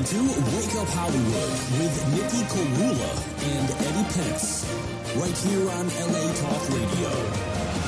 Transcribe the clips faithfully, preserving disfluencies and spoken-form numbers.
listening to Wake Up Hollywood with Nikki Korula and Eddie Pence, right here on L A Talk Radio.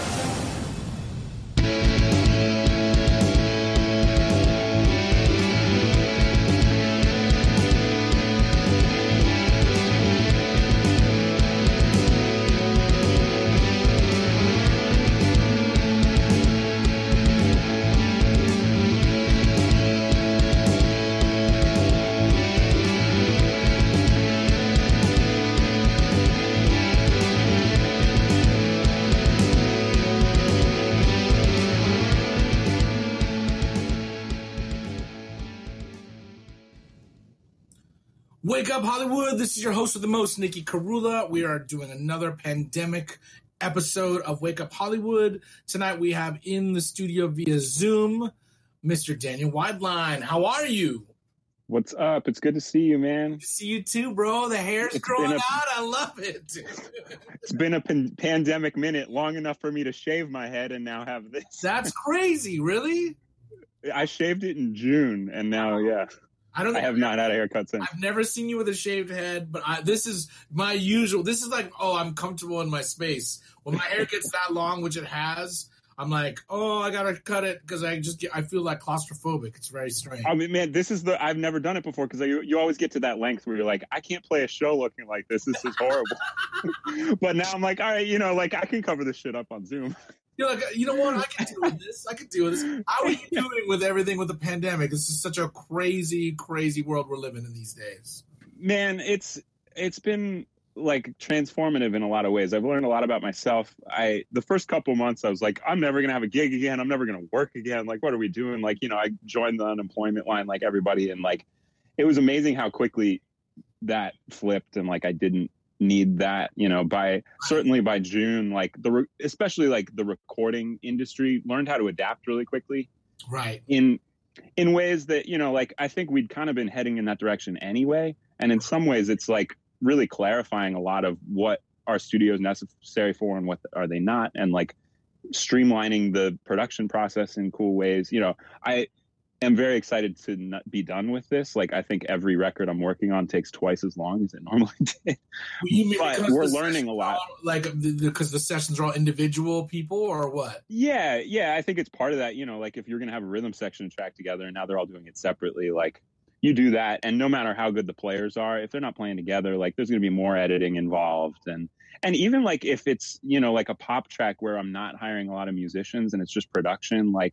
Wake Up Hollywood, this is your host with the most, Nikki Korula. We are doing another pandemic episode of Wake Up Hollywood. Tonight we have in the studio via Zoom, Mister Daniel Wideline. How are you? What's up? It's good to see you, man. Good to see you too, bro. The hair's it's growing a, out. I love it. It's been a pan- pandemic minute, long enough for me to shave my head and now have this. That's crazy. Really? I shaved it in June and now, yeah. I don't. I have not had a haircut since. I've never seen you with a shaved head, but I, this is my usual. This is like, oh, I'm comfortable in my space. When my hair gets that long, which it has, I'm like, oh, I gotta cut it because I just get, I feel like claustrophobic. It's very strange. I mean, man, this is the I've never done it before because you, you always get to that length where you're like, I can't play a show looking like this. This is horrible. But now I'm like, all right, you know, like I can cover this shit up on Zoom. You're like, you know what? I can deal with this. I can deal with this. How are you doing with everything with the pandemic? This is such a crazy, crazy world we're living in these days. Man, it's it's been like transformative in a lot of ways. I've learned a lot about myself. I the first couple months I was like, I'm never gonna have a gig again. I'm never gonna work again. Like, what are we doing? Like, you know, I joined the unemployment line like everybody, and like it was amazing how quickly that flipped, and like I didn't need that, you know, by certainly by June, like the, especially like the recording industry learned how to adapt really quickly. Right. In, in ways that, you know, like, I think we'd kind of been heading in that direction anyway. And in some ways it's like really clarifying a lot of what our studio is necessary for and what are they not. And like streamlining the production process in cool ways. You know, I, I'm very excited to not be done with this. Like, I think every record I'm working on takes twice as long as it normally did. You mean but we're learning a lot. All, like, because the, the sessions are all individual people, or what? Yeah, yeah. I think it's part of that. You know, like if you're going to have a rhythm section track together, and now they're all doing it separately, like you do that, and no matter how good the players are, if they're not playing together, like there's going to be more editing involved, and and even like if it's, you know, like a pop track where I'm not hiring a lot of musicians and it's just production, like.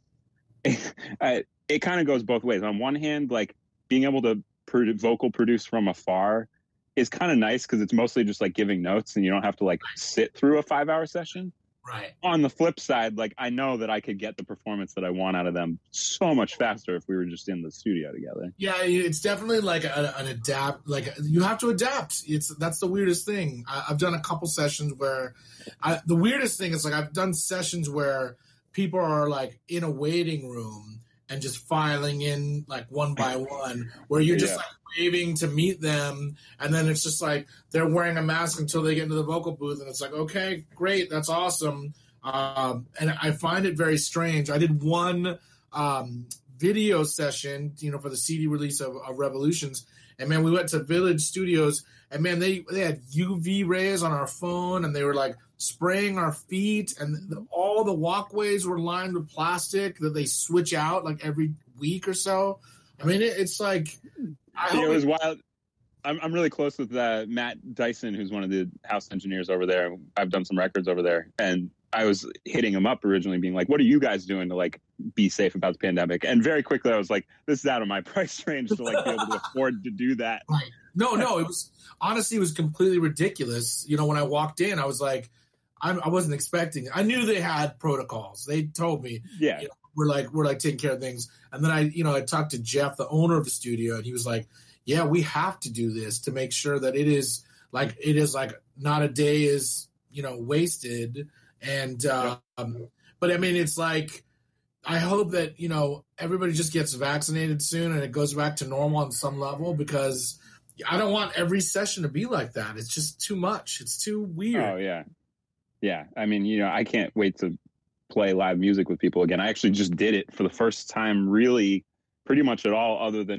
I, it kind of goes both ways. On one hand, like being able to pro- vocal produce from afar is kind of nice because it's mostly just like giving notes and you don't have to like sit through a five hour session. Right. On the flip side, like I know that I could get the performance that I want out of them so much faster if we were just in the studio together. Yeah, it's definitely like a, an adapt. Like you have to adapt. It's that's the weirdest thing. I, I've done a couple sessions where I, the weirdest thing is like I've done sessions where people are like in a waiting room and just filing in like one by one, where you're just yeah. like waving to meet them, and then it's just like they're wearing a mask until they get into the vocal booth, and it's like, okay, great, that's awesome. Um, and I find it very strange. I did one um, video session, you know, for the C D release of, of Revolutions, and man, we went to Village Studios, and man, they they had U V rays on our phone, and they were like spraying our feet, and the, all the walkways were lined with plastic that they switch out like every week or so. I mean, it, it's like I yeah, it was it, wild. I'm I'm really close with uh, Matt Dyson, who's one of the house engineers over there. I've done some records over there, and I was hitting him up originally, being like, "What are you guys doing to like be safe about the pandemic?" And very quickly, I was like, "This is out of my price range to like be able to afford to do that." Right. No, no, it was honestly it was completely ridiculous. You know, when I walked in, I was like, I'm, I wasn't expecting it. I knew they had protocols. They told me, yeah, you know, we're like we're like taking care of things. And then I, you know, I talked to Jeff, the owner of the studio, and he was like, "Yeah, we have to do this to make sure that it is like it is like not a day is you know wasted." And um, but I mean, it's like I hope that you know everybody just gets vaccinated soon and it goes back to normal on some level, because I don't want every session to be like that. It's just too much. It's too weird. Oh yeah. Yeah, I mean, you know, I can't wait to play live music with people again. I actually just did it for the first time really pretty much at all, other than with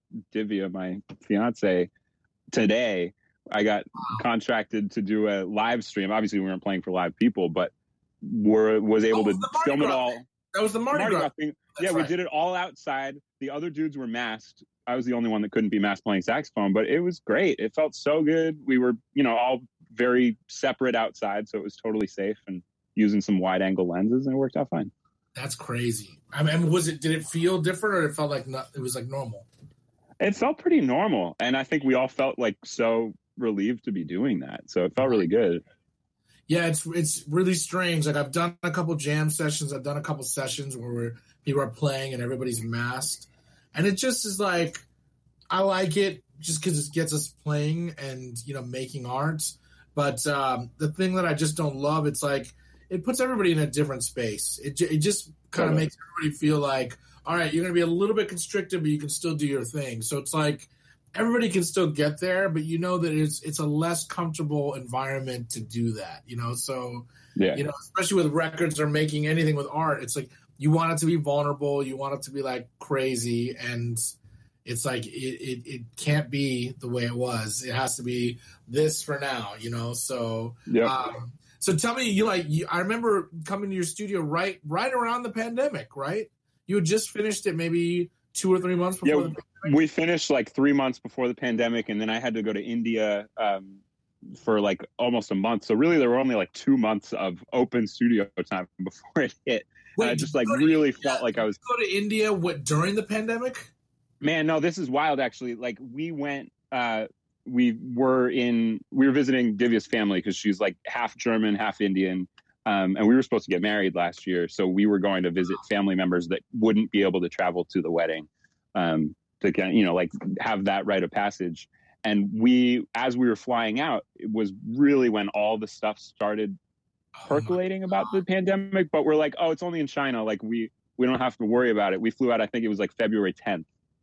Divya, my fiance, today. I got wow. contracted to do a live stream. Obviously, we weren't playing for live people, but were was able oh, to film it all. That was the Mardi, Mardi Gras, Gras thing. Yeah, right. We did it all outside. The other dudes were masked. I was the only one that couldn't be masked playing saxophone, but it was great. It felt so good. We were, you know, all very separate outside, so it was totally safe and using some wide angle lenses, and it worked out fine. That's crazy. I mean, was it? Did it feel different, or it felt like not, it was like normal? It felt pretty normal, and I think we all felt like so relieved to be doing that. So it felt really good. Yeah, it's it's really strange. Like I've done a couple jam sessions. I've done a couple sessions where we're, people are playing and everybody's masked, and it just is like I like it just because it gets us playing and you know making art. But um, the thing that I just don't love, it's like it puts everybody in a different space. It it just kind of makes everybody feel like, all right, you're going to be a little bit constricted, but you can still do your thing. So it's like everybody can still get there, but you know that it's it's a less comfortable environment to do that, you know? So, yeah. you know, especially with records or making anything with art, it's like you want it to be vulnerable. You want it to be like crazy. And it's like it, it, it can't be the way it was. It has to be this for now, you know? So, yeah. Um, so tell me, you like, you, I remember coming to your studio right right around the pandemic, right? You had just finished it maybe two or three months before yeah, the pandemic? We finished like three months before the pandemic, and then I had to go to India um, for like almost a month. So really, there were only like two months of open studio time before it hit. Wait, I just like really India? felt like I was... Did you go to India what, during the pandemic? Man, no, this is wild, actually. Like we went... Uh, we were in... We were visiting Divya's family because she's like half German, half Indian. Um, and we were supposed to get married last year, so we were going to visit family members that wouldn't be able to travel to the wedding um, to kind of, you know, like have that rite of passage. And we, as we were flying out, it was really when all the stuff started percolating oh about the pandemic. But we're like, oh, it's only in China. Like we we don't have to worry about it. We flew out, I think it was like February tenth.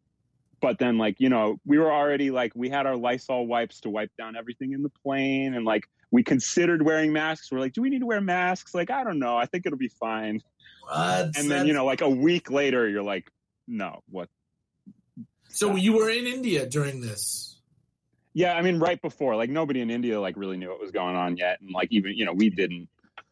But then, like, you know, we were already like, we had our Lysol wipes to wipe down everything in the plane. And like, we considered wearing masks. We're like, do we need to wear masks? Like, I don't know. I think it'll be fine. What? And then, you know, like a week later, you're like, no, what? So uh, you were in India during this? Yeah. I mean, right before, like nobody in India like really knew what was going on yet. And like, even, you know, we didn't.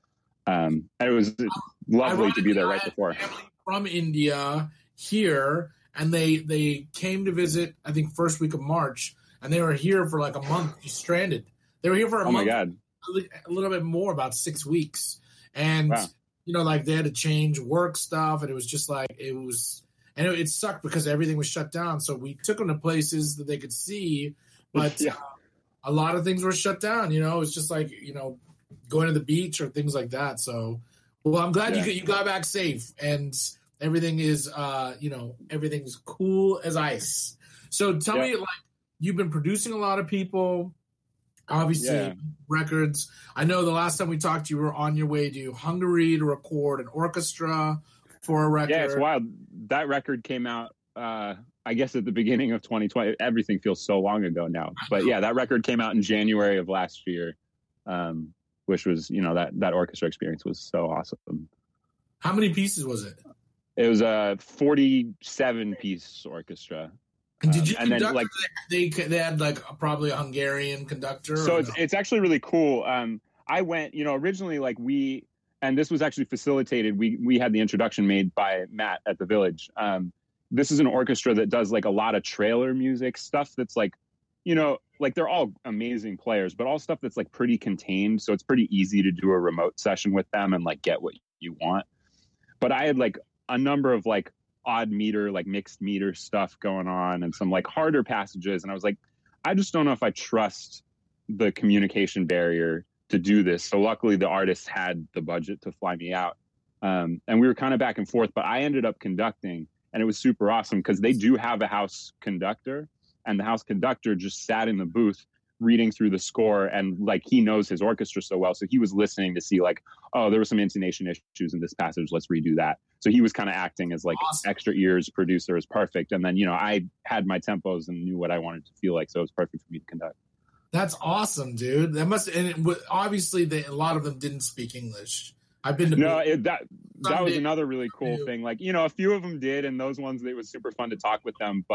Um, and it was lovely to be there right before. From India here. And they, they came to visit, I think, first week of March, and they were here for like a month, just stranded. They were here for a oh month, my God. a little bit more, about six weeks. And, wow. you know, like they had to change work stuff, and it was just like, it was, and it, it sucked because everything was shut down. So we took them to places that they could see, but yeah. uh, a lot of things were shut down, you know, it was just like, you know, going to the beach or things like that. So, well, I'm glad yeah. you, you got back safe, and everything is, uh, you know, everything's cool as ice. So tell yeah. me, like, you've been producing a lot of people, obviously, yeah. records. I know the last time we talked, you were on your way to Hungary to record an orchestra for a record. Yeah, it's wild. That record came out, uh, I guess, at the beginning of twenty twenty. Everything feels so long ago now. But yeah, that record came out in January of last year, um, which was, you know, that, that orchestra experience was so awesome. How many pieces was it? It was a forty-seven piece orchestra. And did you um, and conduct? then, like, they they had like probably a Hungarian conductor. So it's no? it's actually really cool. Um, I went, you know, originally like we, and this was actually facilitated. We we had the introduction made by Matt at the Village. Um, this is an orchestra that does like a lot of trailer music stuff. That's like, you know, like they're all amazing players, but all stuff that's like pretty contained. So it's pretty easy to do a remote session with them and like get what you want. But I had like a number of like odd meter, like mixed meter stuff going on and some like harder passages. And I was like, I just don't know if I trust the communication barrier to do this. So luckily the artist had the budget to fly me out. Um, and we were kind of back and forth, but I ended up conducting, and it was super awesome because they do have a house conductor, and the house conductor just sat in the booth reading through the score, and like he knows his orchestra so well, so he was listening to see like, oh, there were some intonation issues in this passage, let's redo that. So he was kind of acting as like awesome. Extra ears producer. Is perfect. And then, you know, I had my tempos and knew what I wanted to feel like, so it was perfect for me to conduct. That's awesome, dude. That must, and it, obviously they, a lot of them didn't speak English. I've been to no it, that that was another really cool thing. Like, you know, a few of them did, and those ones, it was super fun to talk with them, but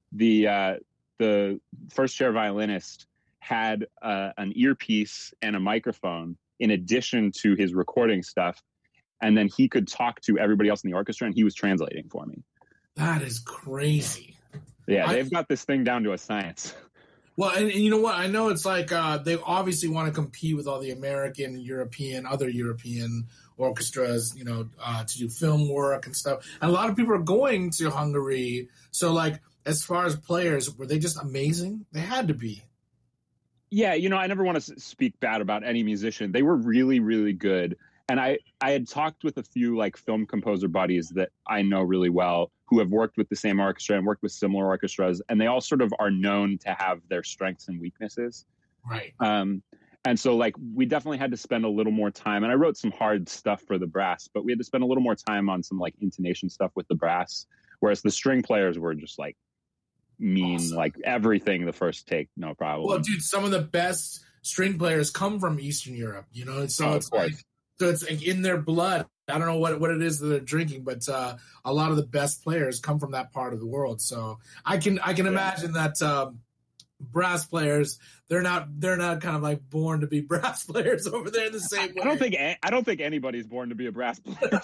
the uh, the first chair violinist had uh, an earpiece and a microphone in addition to his recording stuff, and then he could talk to everybody else in the orchestra, and he was translating for me. That is crazy. Yeah, I, they've got this thing down to a science. Well, and, and you know what? I know it's like uh, they obviously want to compete with all the American, European, other European orchestras, you know, uh, to do film work and stuff. And a lot of people are going to Hungary. So, like, as far as players, were they just amazing? They had to be. Yeah, you know, I never want to speak bad about any musician. They were really, really good. And I, I had talked with a few like film composer buddies that I know really well who have worked with the same orchestra and worked with similar orchestras, and they all sort of are known to have their strengths and weaknesses. Right. Um, and so like we definitely had to spend a little more time, and I wrote some hard stuff for the brass, but we had to spend a little more time on some like intonation stuff with the brass, whereas the string players were just like mean, awesome. Like everything the first take, no problem. Well, dude, some of the best string players come from Eastern Europe, you know, so oh, it's like, so it's like in their blood. I don't know what, what it is that they're drinking, but uh, a lot of the best players come from that part of the world. So I can I can yeah. imagine that um, brass players, they're not they're not kind of like born to be brass players over there in the same way. I don't think I don't think anybody's born to be a brass player.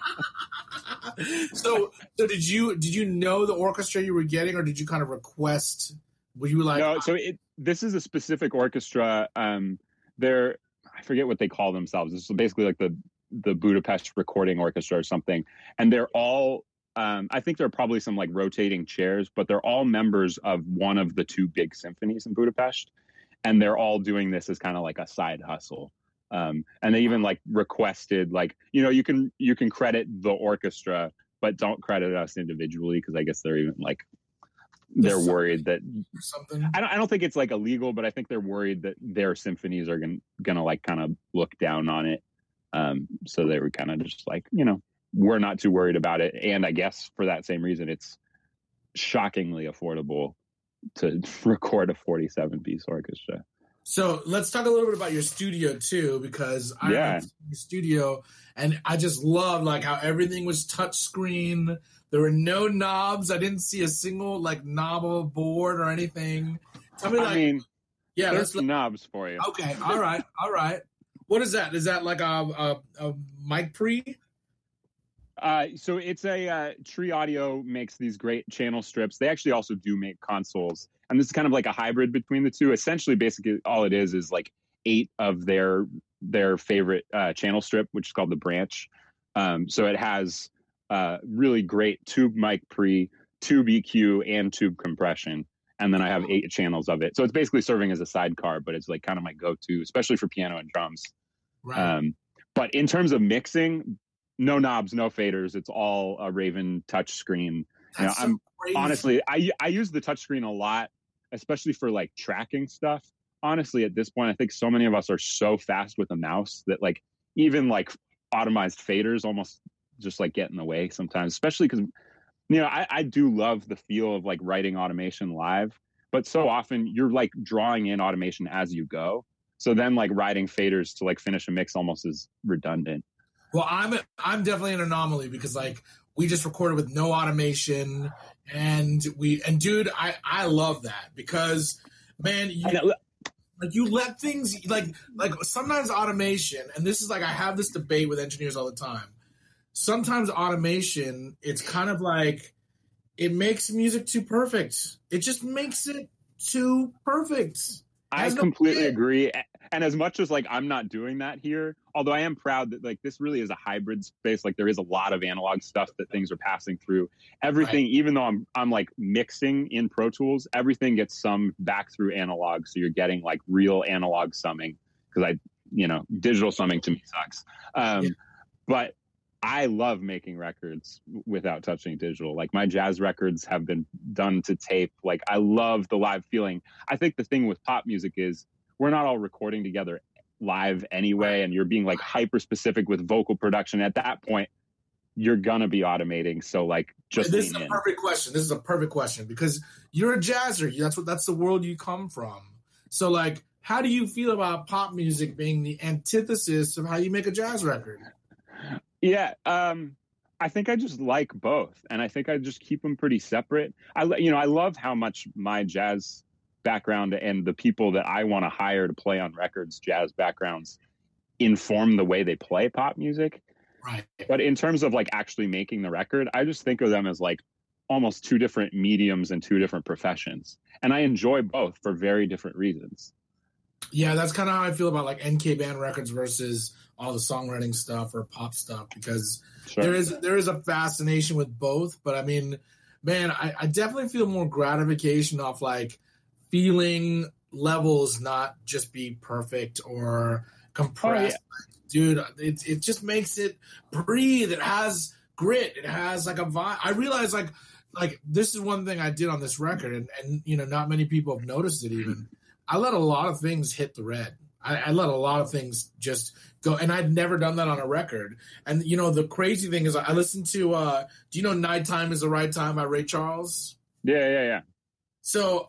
so so did you did you know the orchestra you were getting, or did you kind of request? Were you like no? So it this is a specific orchestra. Um, they're I forget what they call themselves. It's basically like the the Budapest Recording Orchestra or something. And they're all, um, I think there are probably some like rotating chairs, but they're all members of one of the two big symphonies in Budapest. And they're all doing this as kind of like a side hustle. Um, and they even like requested like, you know, you can, you can credit the orchestra, but don't credit us individually. Cause I guess they're even like, they're worried that something. I don't, I don't think it's like illegal, but I think they're worried that their symphonies are going to like kind of look down on it. Um, so they were kind of just like, you know, we're not too worried about it. And I guess for that same reason, it's shockingly affordable to record a forty-seven piece orchestra. So let's talk a little bit about your studio too, because I yeah. went to your studio and I just loved like how everything was touch screen. There were no knobs. I didn't see a single like knob of board or anything. Tell me, like, I mean, yeah, there's let's some knobs for you. Okay, all right, all right. What is that? Is that like a a, a mic pre? Uh, so it's a uh, Tree Audio makes these great channel strips. They actually also do make consoles, and this is kind of like a hybrid between the two. Essentially, basically, all it is is like eight of their their favorite uh, channel strip, which is called the Branch. Um, so it has uh, really great tube mic pre, tube E Q, and tube compression, and then I have eight channels of it. So it's basically serving as a sidecar, but it's like kind of my go-to, especially for piano and drums. Right. Um, but in terms of mixing, no knobs, no faders. It's all a Raven touchscreen. You know, so I'm crazy. honestly, I I use the touchscreen a lot, especially for like tracking stuff. Honestly, at this point, I think so many of us are so fast with a mouse that like even like automized faders almost just like get in the way sometimes, especially because, you know, I, I do love the feel of like writing automation live, but so often you're like drawing in automation as you go. So then like writing faders to like finish a mix almost is redundant. Well, I'm a, I'm definitely an anomaly because like we just recorded with no automation, and we and dude, I I love that because man, you, like you let things like like sometimes automation, and this is like I have this debate with engineers all the time. Sometimes automation, it's kind of like it makes music too perfect. It just makes it too perfect. I completely no agree. And as much as like I'm not doing that here, although I am proud that like this really is a hybrid space, like there is a lot of analog stuff that things are passing through. Everything, right. Even though I'm I'm like mixing in Pro Tools, everything gets summed back through analog. So you're getting like real analog summing because I, you know, digital summing to me sucks. Um, yeah. But I love making records without touching digital. Like my jazz records have been done to tape. Like I love the live feeling. I think the thing with pop music is we're not all recording together live anyway, and you're being like hyper specific with vocal production. At that point, you're gonna be automating. So like, just this is a in. perfect question. This is a perfect question because you're a jazzer. That's what that's the world you come from. So like, how do you feel about pop music being the antithesis of how you make a jazz record? Yeah, um, I think I just like both, and I think I just keep them pretty separate. I, you know, I love how much my jazz background and the people that I want to hire to play on records, jazz backgrounds, inform the way they play pop music. Right. But in terms of like actually making the record, I just think of them as like almost two different mediums and two different professions, and I enjoy both for very different reasons. Yeah, that's kind of how I feel about like N K band records versus all the songwriting stuff or pop stuff, because sure. there is there is a fascination with both. But I mean, man, I, I definitely feel more gratification off like feeling levels not just be perfect or compressed. Oh, yeah. Dude, it it just makes it breathe. It has grit. It has like a vibe. I realize like like this is one thing I did on this record, and, and you know, not many people have noticed it even. I let a lot of things hit the red. I, I let a lot of things just go, and I'd never done that on a record. And you know, the crazy thing is, I listened to. Uh, do you know "Nighttime Is the Right Time" by Ray Charles? Yeah, yeah, yeah. So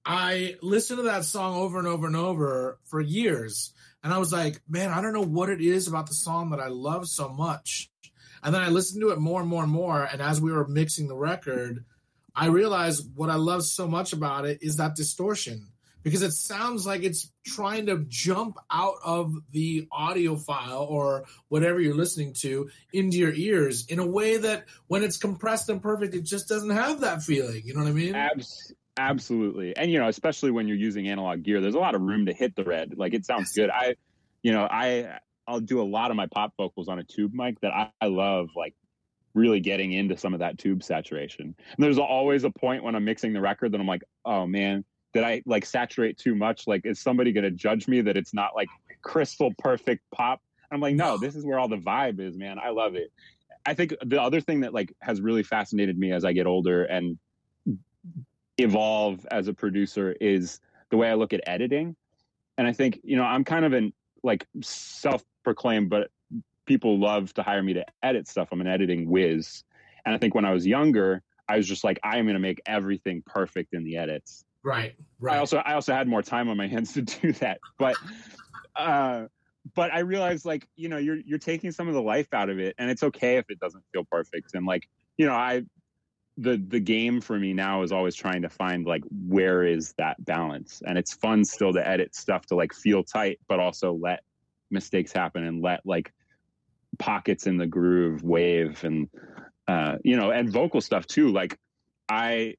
I listened to that song over and over and over for years, and I was like, man, I don't know what it is about the song that I love so much. And then I listened to it more and more and more, and as we were mixing the record, I realized what I love so much about it is that distortion. Because it sounds like it's trying to jump out of the audio file or whatever you're listening to into your ears in a way that when it's compressed and perfect, it just doesn't have that feeling. You know what I mean? Abs- absolutely. And, you know, especially when you're using analog gear, there's a lot of room to hit the red. Like, it sounds good. I, you know, I, I'll do a lot of my pop vocals on a tube mic that I, I love, like, really getting into some of that tube saturation. And there's always a point when I'm mixing the record that I'm like, oh, man, did I like saturate too much? Like, is somebody going to judge me that it's not like crystal perfect pop? I'm like, no, this is where all the vibe is, man. I love it. I think the other thing that like has really fascinated me as I get older and evolve as a producer is the way I look at editing. And I think, you know, I'm kind of an like self-proclaimed, but people love to hire me to edit stuff. I'm an editing whiz. And I think when I was younger, I was just like, I am going to make everything perfect in the edits. Right, right. I also I also had more time on my hands to do that, but uh, but I realized like you know you're you're taking some of the life out of it, and it's okay if it doesn't feel perfect. And like you know I the the game for me now is always trying to find like where is that balance, and it's fun still to edit stuff to like feel tight, but also let mistakes happen and let like pockets in the groove wave, and uh, you know and vocal stuff too. Like I.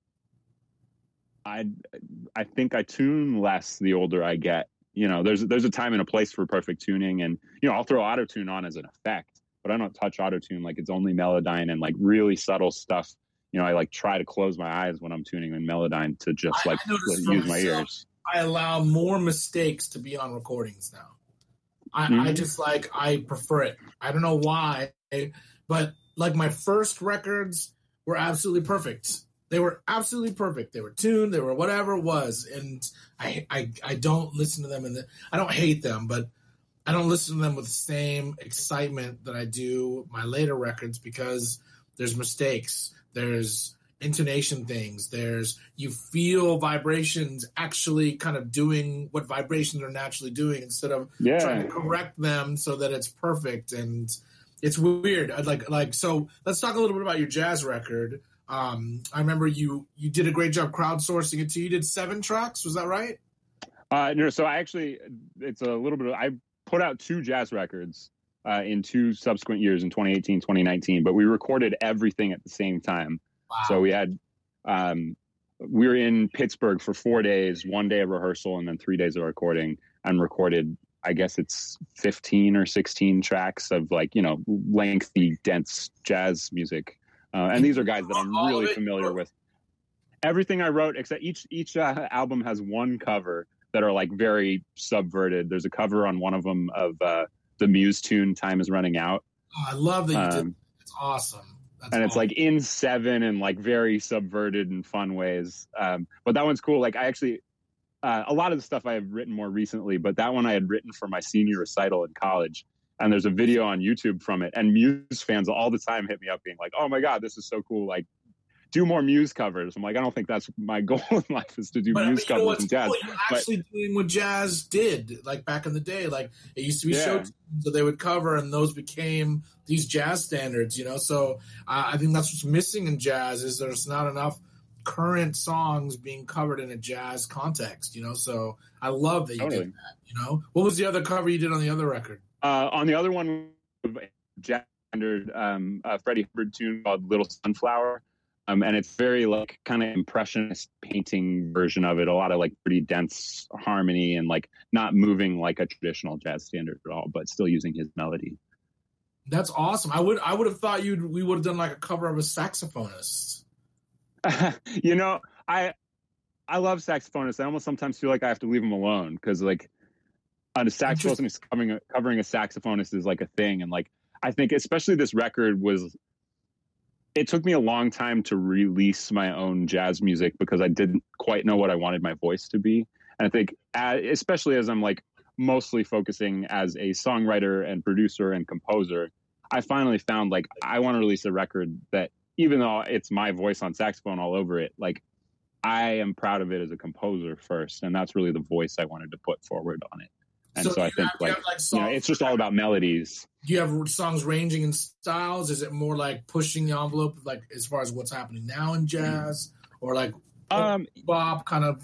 I I think I tune less the older I get. You know, there's there's a time and a place for perfect tuning, and you know, I'll throw auto tune on as an effect, but I don't touch auto tune like it's only Melodyne and like really subtle stuff. You know, I like try to close my eyes when I'm tuning in Melodyne to just like use my myself, ears. I allow more mistakes to be on recordings now. I, mm-hmm. I just like I prefer it. I don't know why, but like my first records were absolutely perfect. They were absolutely perfect. They were tuned. They were whatever it was. And I, I, I don't listen to them. And the, I don't hate them, but I don't listen to them with the same excitement that I do my later records because there's mistakes. There's intonation things. There's you feel vibrations actually kind of doing what vibrations are naturally doing instead of yeah. trying to correct them so that it's perfect. And it's weird. I'd like like so. Let's talk a little bit about your jazz record. Um, I remember you you did a great job crowdsourcing it too. You did seven tracks, was that right? Uh, no, so I actually, it's a little bit of, I put out two jazz records uh, in two subsequent years in twenty eighteen, twenty nineteen, but we recorded everything at the same time. Wow. So we had, um, we were in Pittsburgh for four days, one day of rehearsal and then three days of recording, and recorded, I guess it's fifteen or sixteen tracks of like, you know, lengthy, dense jazz music. Uh, and these are guys that I'm really familiar with. Everything I wrote, except each each uh, album has one cover that are like very subverted. There's a cover on one of them of uh, the Muse tune "Time Is Running Out." Oh, I love that you um, did. It's awesome. That's and awesome. It's like in seven and like very subverted and fun ways. Um, but that one's cool. Like I actually, uh, a lot of the stuff I have written more recently, but that one I had written for my senior recital in college. And there's a video on YouTube from it. And Muse fans all the time hit me up being like, oh my God, this is so cool. Like, do more Muse covers. I'm like, I don't think that's my goal in life is to do but, Muse but you know covers and jazz. Cool? You're actually but, doing what jazz did, like back in the day. Like it used to be yeah. show tunes that they would cover, and those became these jazz standards. You know, so uh, I think that's what's missing in jazz is there's not enough current songs being covered in a jazz context. You know, so I love that you totally. did that. You know, what was the other cover you did on the other record? Uh, on the other one, jazz standard um, uh, Freddie Hubbard tune called "Little Sunflower." Um, and it's very like kind of impressionist painting version of it. A lot of like pretty dense harmony and like not moving like a traditional jazz standard at all, but still using his melody. That's awesome. I would I would have thought you we would have done like a cover of a saxophonist. you know, I I love saxophonists. I almost sometimes feel like I have to leave them alone because like a saxophonist covering a, covering a saxophonist is like a thing, and like I think especially this record was. It took me a long time to release my own jazz music because I didn't quite know what I wanted my voice to be. And I think, especially as I'm like mostly focusing as a songwriter and producer and composer, I finally found like I want to release a record that even though it's my voice on saxophone all over it, like I am proud of it as a composer first. And that's really the voice I wanted to put forward on it. And so, so I think have, like, like you know, it's just all about melodies. Do you have songs ranging in styles? Is it more like pushing the envelope, like as far as what's happening now in jazz, or like um, bop kind of?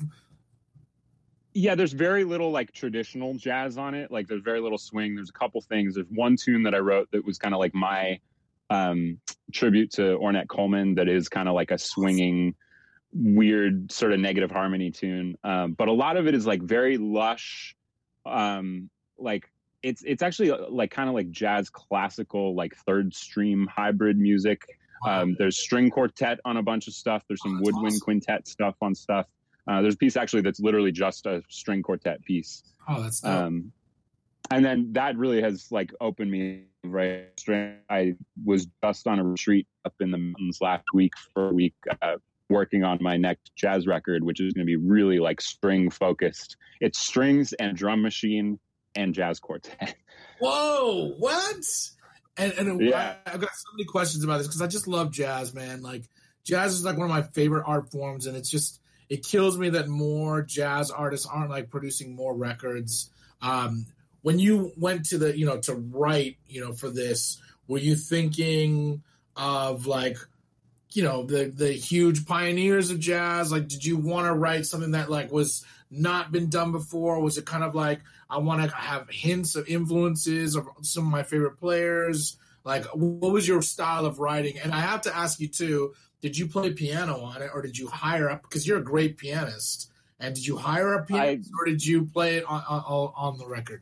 Yeah, there's very little like traditional jazz on it. Like there's very little swing. There's a couple things. There's one tune that I wrote that was kind of like my um, tribute to Ornette Coleman. That is kind of like a swinging, weird sort of negative harmony tune. Um, but a lot of it is like very lush. Um, like it's it's actually like kind of like jazz classical, like third stream hybrid music. Um, there's string quartet on a bunch of stuff. There's some oh, woodwind awesome. Quintet stuff on stuff. Uh, there's a piece actually that's literally just a string quartet piece. Oh, that's dope. Um, and then that really has like opened me right. I was just on a retreat up in the mountains last week for a week. Uh, working on my next jazz record, which is going to be really like string focused. It's strings and drum machine and jazz quartet. Whoa, what? And, and yeah. I, I've got so many questions about this because I just love jazz, man. Like jazz is like one of my favorite art forms, and it's just it kills me that more jazz artists aren't like producing more records. Um, when you went to the, you know, to write, you know, for this, were you thinking of like, you know, the the huge pioneers of jazz? Like, did you want to write something that like was not been done before? Was it kind of like I want to have hints of influences of some of my favorite players? Like, what was your style of writing? And I have to ask you too, did you play piano on it, or did you hire up? Because you're a great pianist. And did you hire a pianist, I, or did you play it on, on on the record?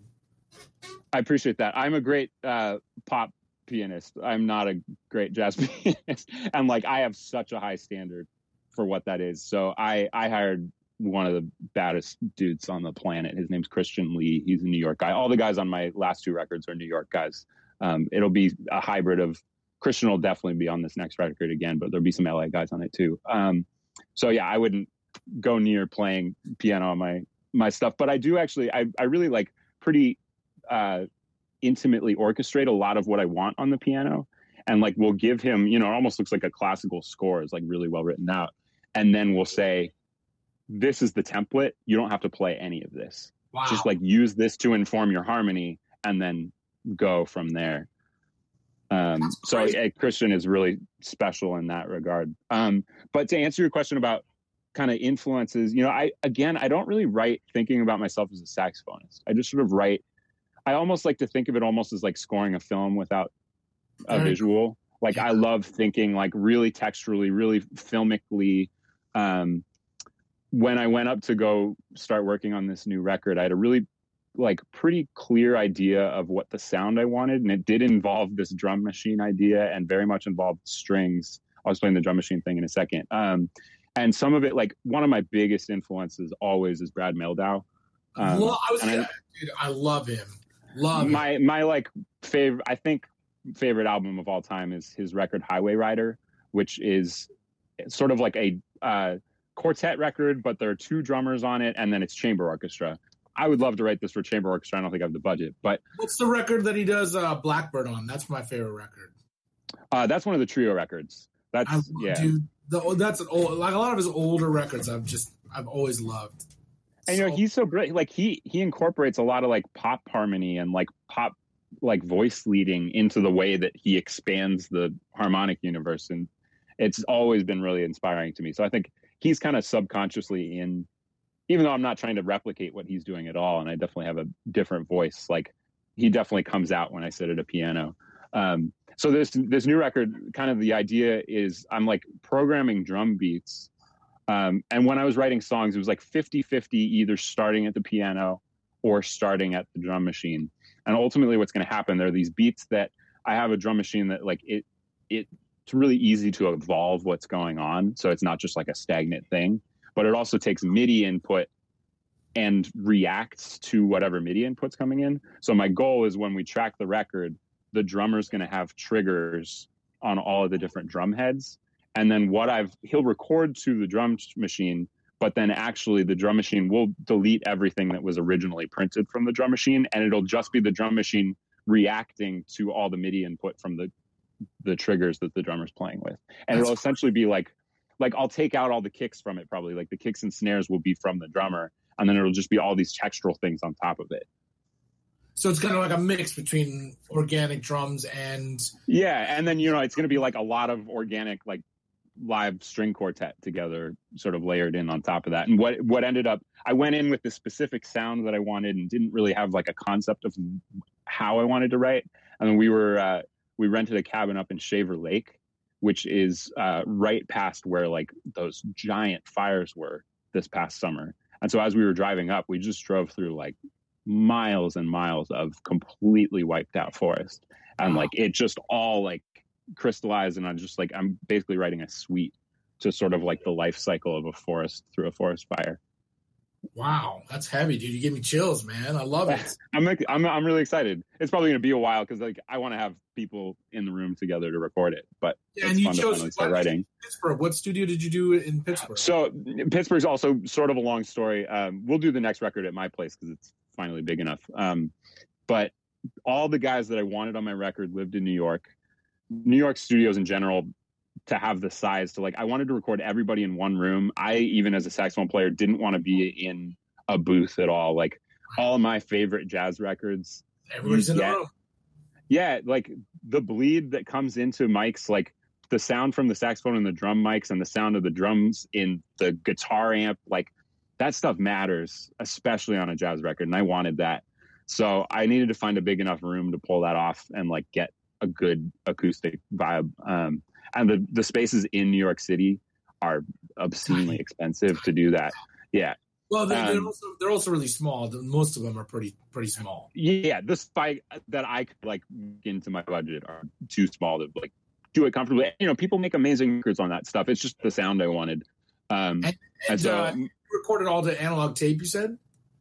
I appreciate that. I'm a great uh, pop pianist. I'm not a great jazz pianist, and like I have such a high standard for what that is. So I I hired one of the baddest dudes on the planet. His name's Christian Lee. He's a New York guy. All the guys on my last two records are New York guys. Um, it'll be a hybrid of Christian will definitely be on this next record again, but there'll be some L A guys on it too. Um, so yeah, I wouldn't go near playing piano on my my stuff, but I do actually. I I really like pretty. Uh, intimately orchestrate a lot of what I want on the piano, and like we'll give him, you know, it almost looks like a classical score is like really well written out, and then we'll say, this is the template, you don't have to play any of this. Wow. Just like use this to inform your harmony and then go from there. Um so uh, Christian is really special in that regard. Um but to answer your question about kind of influences, you know, I again I don't really write thinking about myself as a saxophonist. I just sort of write. I almost like to think of it almost as like scoring a film without a visual. Like yeah. I love thinking like really texturally, really filmically. Um, when I went up to go start working on this new record, I had a really like pretty clear idea of what the sound I wanted. And it did involve this drum machine idea and very much involved strings. I'll explain the drum machine thing in a second. Um, and some of it, like one of my biggest influences always is Brad Mehldau. Um, well, I was I, dude, I love him. Love my it. my like favorite I think favorite album of all time is his record Highway Rider, which is sort of like a uh, quartet record, but there are two drummers on it, and then it's chamber orchestra. I would love to write this for chamber orchestra. I don't think I have the budget, but what's the record that he does uh, Blackbird on? That's my favorite record. Uh, that's one of the trio records. That's I, yeah. Dude, the, that's an old, like a lot of his older records. I've just I've always loved. And you know, he's so great. Like he he incorporates a lot of like pop harmony and like pop like voice leading into the way that he expands the harmonic universe, and it's always been really inspiring to me. So I think he's kind of subconsciously in, even though I'm not trying to replicate what he's doing at all, and I definitely have a different voice. Like he definitely comes out when I sit at a piano. Um, so this this new record, kind of the idea is I'm like programming drum beats. Um, and when I was writing songs, it was like fifty-fifty, either starting at the piano or starting at the drum machine. And ultimately what's going to happen, there are these beats that I have a drum machine that like it, it, it's really easy to evolve what's going on. So it's not just like a stagnant thing, but it also takes MIDI input and reacts to whatever MIDI input's coming in. So my goal is when we track the record, the drummer's going to have triggers on all of the different drum heads. And then what I've, he'll record to the drum machine, but then actually the drum machine will delete everything that was originally printed from the drum machine. And it'll just be the drum machine reacting to all the MIDI input from the, the triggers that the drummer's playing with. And That's it'll essentially be like, like I'll take out all the kicks from it, probably like the kicks and snares will be from the drummer. And then it'll just be all these textural things on top of it. So it's kind of like a mix between organic drums and... Yeah. And then, you know, it's going to be like a lot of organic, like, live string quartet together, sort of layered in on top of that. And what what ended up, I went in with the specific sound that I wanted and didn't really have like a concept of how I wanted to write. And then we were uh, we rented a cabin up in Shaver Lake, which is uh, right past where like those giant fires were this past summer. And so as we were driving up, we just drove through like miles and miles of completely wiped out forest, and like it just all like crystallized, and I'm just like I'm basically writing a suite to sort of like the life cycle of a forest through a forest fire. Wow, that's heavy, dude. You give me chills, man. I love it. I'm like, I'm I'm really excited. It's probably going to be a while because like I want to have people in the room together to record it. But yeah, it's and you fun chose to finally start writing. Pittsburgh. What studio did you do in Pittsburgh? So Pittsburgh's also sort of a long story. Um, we'll do the next record at my place because it's finally big enough. Um, but all the guys that I wanted on my record lived in New York. New York studios in general, to have the size to like, I wanted to record everybody in one room. I, even as a saxophone player, didn't want to be in a booth at all. Like all my favorite jazz records, everybody's in the room. Yeah. Like the bleed that comes into mics, like the sound from the saxophone and the drum mics and the sound of the drums in the guitar amp, like that stuff matters, especially on a jazz record. And I wanted that. So I needed to find a big enough room to pull that off and like get a good acoustic vibe. Um, and the, the spaces in New York City are obscenely expensive to do that. Yeah. Well, they're, um, they're also they're also really small. Most of them are pretty pretty small. Yeah, the spike that I could like into my budget are too small to like do it comfortably. You know, people make amazing records on that stuff. It's just the sound I wanted. Um, and, and, and so uh, you recorded all the analog tape, you said?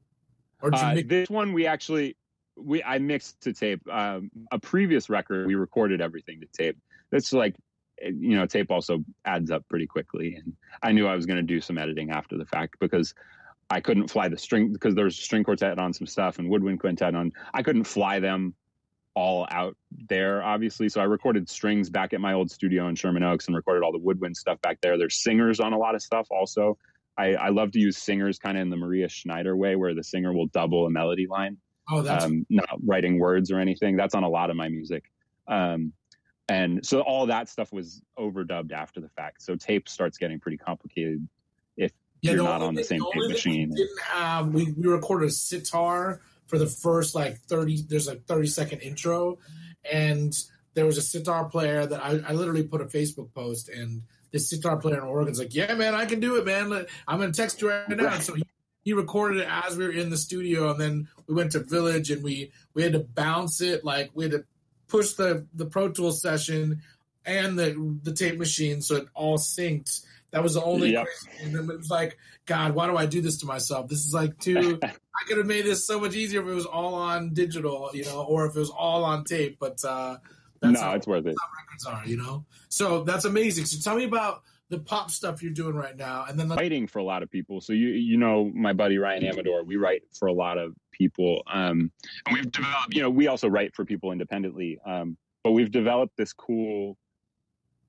Or did you uh, make- this one we actually we I mixed to tape. Um, a previous record we recorded everything to tape. That's like, you know, tape also adds up pretty quickly, and I knew I was going to do some editing after the fact because I couldn't fly the string because there was string quartet on some stuff and woodwind quintet on. I couldn't fly them all out there, obviously. So I recorded strings back at my old studio in Sherman Oaks and recorded all the woodwind stuff back there. There's singers on a lot of stuff also. I, I love to use singers kind of in the Maria Schneider way, where the singer will double a melody line. Oh, that's um, not writing words or anything. That's on a lot of my music. Um, and so all that stuff was overdubbed after the fact. So tape starts getting pretty complicated if yeah, you're not on the same tape machine. We didn't have, we, we recorded a sitar for the first like thirty, there's a thirty second intro. And there was a sitar player that I, I literally put a Facebook post, and this sitar player in Oregon's like, yeah, man, I can do it, man. I'm going to text you right now. So he, he recorded it as we were in the studio. And then we went to Village and we, we had to bounce it. Like we had to push the, the Pro Tools session and the, the tape machine. So it all synced. That was the only yep. And then it was like, God, why do I do this to myself? This is like too, I could have made this so much easier if it was all on digital, you know, or if it was all on tape, but uh, that's no, how, it's worth it. how records are, you know? So that's amazing. So tell me about the pop stuff you're doing right now. And then the- writing for a lot of people. So, you, you know, my buddy, Ryan Amador, we write for a lot of people. Um, and we've developed, you know, we also write for people independently. Um, but we've developed this cool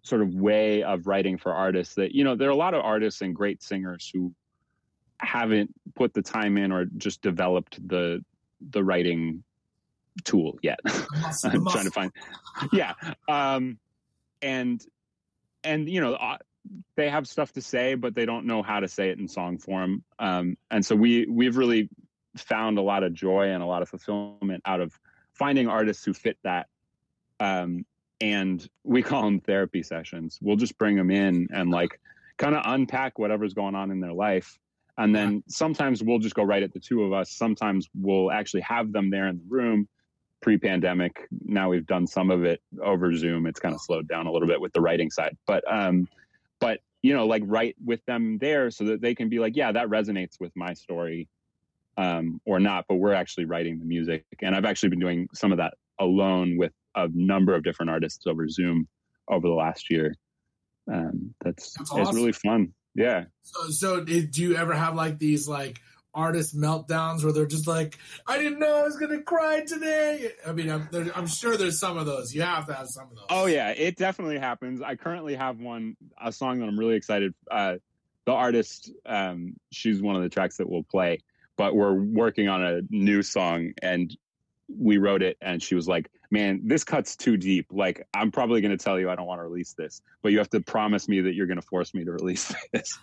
sort of way of writing for artists that, you know, there are a lot of artists and great singers who haven't put the time in or just developed the the writing tool yet. I'm trying to find, yeah. Um, and, and, you know, uh, they have stuff to say, but they don't know how to say it in song form. Um, and so we, we've really found a lot of joy and a lot of fulfillment out of finding artists who fit that. Um, and we call them therapy sessions. We'll just bring them in and like kind of unpack whatever's going on in their life. And then sometimes we'll just go right at the two of us. Sometimes we'll actually have them there in the room. Pre-pandemic, now we've done some of it over Zoom. It's kind of slowed down a little bit with the writing side, but um, but you know, like write with them there so that they can be like, yeah, that resonates with my story, um, or not. But we're actually writing the music, and I've actually been doing some of that alone with a number of different artists over Zoom over the last year. Um, that's that's it's awesome. Really fun. Yeah. So, so did you ever have like these like artist meltdowns where they're just like, I didn't know I was gonna cry today? I mean, I'm, there, I'm sure there's some of those. You have to have some of those. Oh yeah, it definitely happens. I currently have one, a song that I'm really excited. Uh, the artist, um, she's one of the tracks that we'll play, but we're working on a new song, and we wrote it, and she was like, man, this cuts too deep. Like, I'm probably going to tell you I don't want to release this, but you have to promise me that you're going to force me to release this.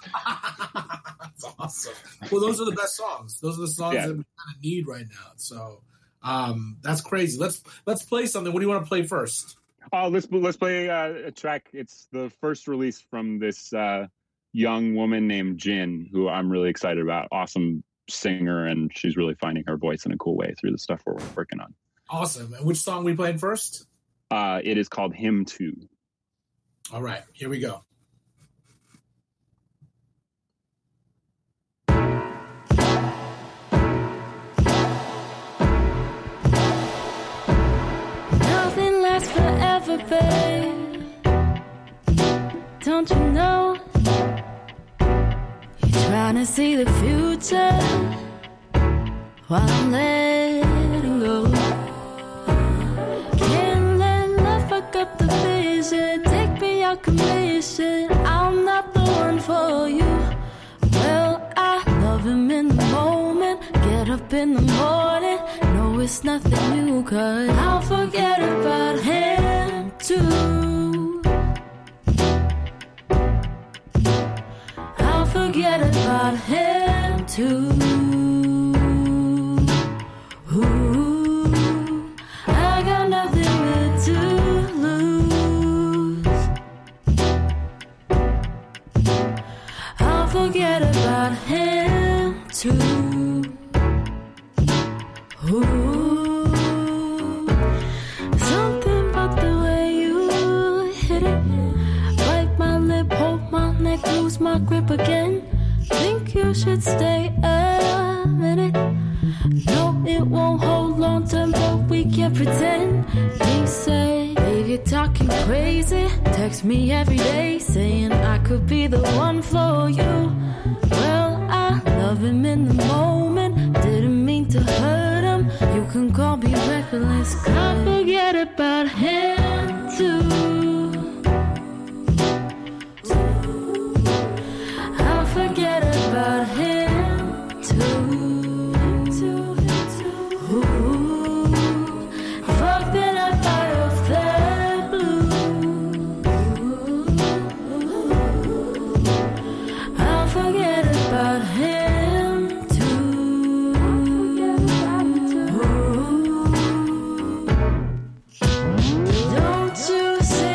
That's awesome. Well, those are the best songs. Those are the songs yeah. that we kind of need right now. So um, that's crazy. Let's let's play something. What do you want to play first? Oh, let's let's play uh, a track. It's the first release from this uh, young woman named Jin, who I'm really excited about. Awesome singer, and she's really finding her voice in a cool way through the stuff we're working on. Awesome. And which song are we playing first? Uh, it is called Hymn two. All right, here we go. Nothing lasts forever, babe. Don't you know? You're trying to see the future while I'm letting go. Up the vision, take me out commission. I'm not the one for you. Well, I love him in the moment. Get up in the morning. No, it's nothing new, cause I'll forget about him too. I'll forget about him too. Ooh, I got nothing to do. Forget about him too. Ooh, something about the way you hit it. Bite my lip, hold my neck, lose my grip again. Think you should stay a minute. No, it won't hold long term, but we can't pretend. You say, babe, you're talking crazy. Text me every day saying I could be the one for you. Well, I love him in the moment. Didn't mean to hurt him. You can call me reckless. Can't forget about him too. I'll forget about him too. Don't you say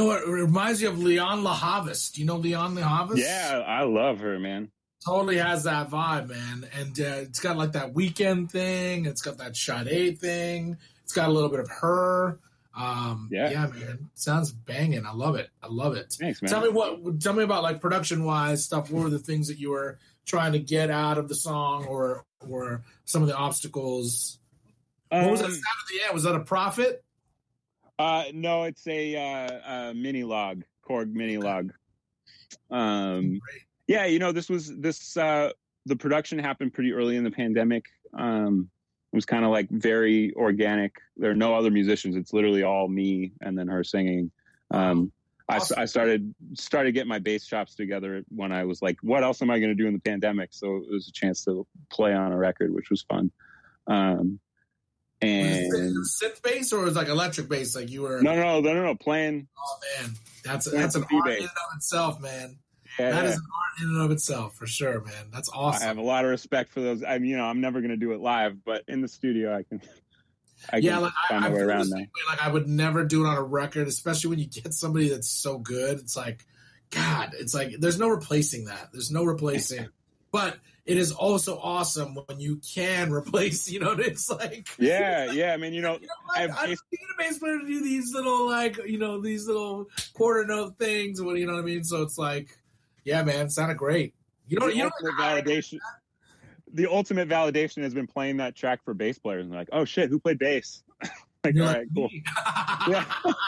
know what? It reminds you of Leon LaHavis. Do you know Leon LaHavis? Yeah, I love her, man. Totally has that vibe, man. And uh, it's got like that Weekend thing. It's got that Sade thing. It's got a little bit of her. Um, yeah. yeah, man. Sounds banging. I love it. I love it. Thanks, man. Tell me what. Tell me about like production wise stuff. What were the things that you were trying to get out of the song, or or some of the obstacles? Um, what was that sound at the end? Was that a Prophet? Uh, no, it's a, uh, a mini log, Korg mini log. Um, yeah, you know, this was this. Uh, the production happened pretty early in the pandemic. Um, it was kind of like very organic. There are no other musicians. It's literally all me and then her singing. Um, awesome. I, I started started getting my bass chops together when I was like, what else am I going to do in the pandemic? So it was a chance to play on a record, which was fun. Um, and synth bass, or was it like electric bass? Like you were no, no, no, no, no, playing. Oh man, that's that's an art in and of itself, man. Yeah, that yeah. is an art in and of itself for sure, man. That's awesome. I have a lot of respect for those. I mean, you know, I'm never going to do it live, but in the studio, I can. I yeah, can like find I, my way I around that. Way, like I would never do it on a record, especially when you get somebody that's so good. It's like, God, it's like there's no replacing that. There's no replacing. But it is also awesome when you can replace. You know, it's like yeah, yeah. I mean, you know, you know I, I need a bass player to do these little like you know these little quarter note things. What you know what I mean? So it's like, yeah, man, it sounded great. You know, the you know, ultimate validation. The ultimate validation has been playing that track for bass players, and they're like, oh shit, who played bass? Like, all right, cool. yeah,